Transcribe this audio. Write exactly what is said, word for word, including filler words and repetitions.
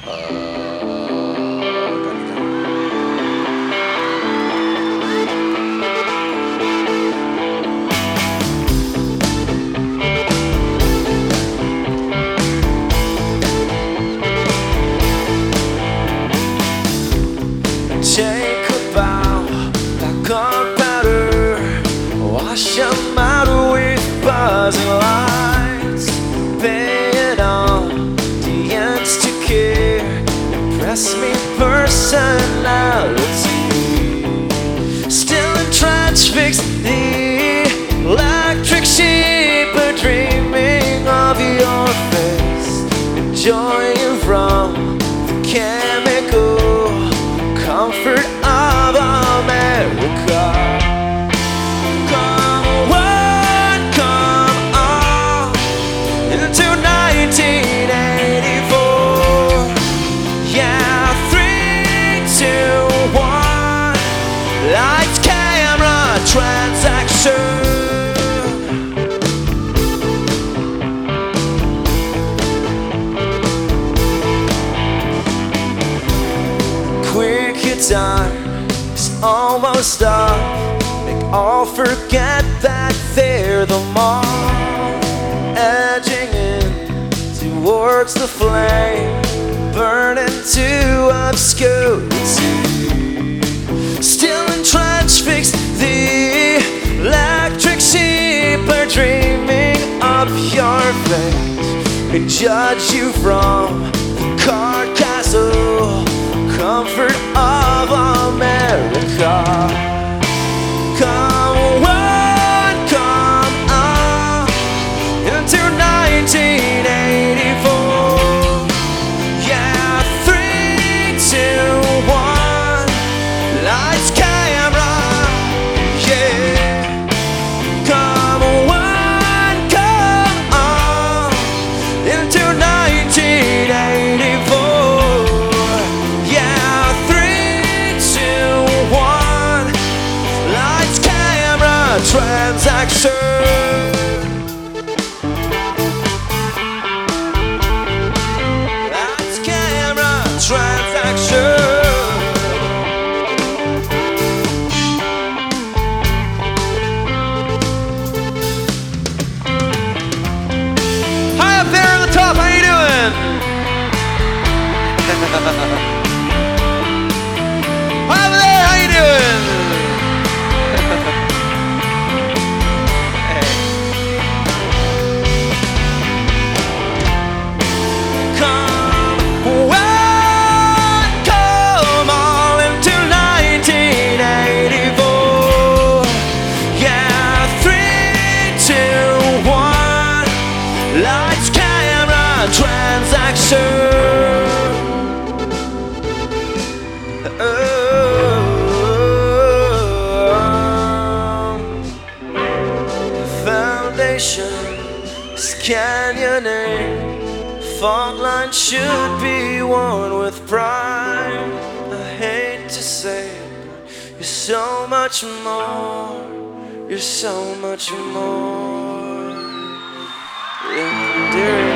Take a bow like gunpowder, wash them out with buzzing lights, paying on the ends to care, impress me personality. Still transfixed the electric sheep, but dreaming of your face, enjoying from the chemical comfort of America. Come on, come on into nineteen eighty-four. Yeah, three, two, one. Lights, camera, transaction. Time is almost up. Make all forget that they're the mark, edging in towards the flame, burning to obscurity. Still transfixed, the electric sheep are dreaming of your face, and judge you from the card castle comfort of America. Come on, come on into nineteen eighty-four. Yeah, three, two, one. Lights, camera, yeah. Come on, come on into nineteen eighty-four. Transaction. Lights, camera, transaction. Hi up there on the top, how you doing? Hi over there, how you doing? Lights, camera, transaction. Oh, foundation is canyoning. Fault line should be worn with pride. I hate to say it, but you're so much more. You're so much more. Yeah,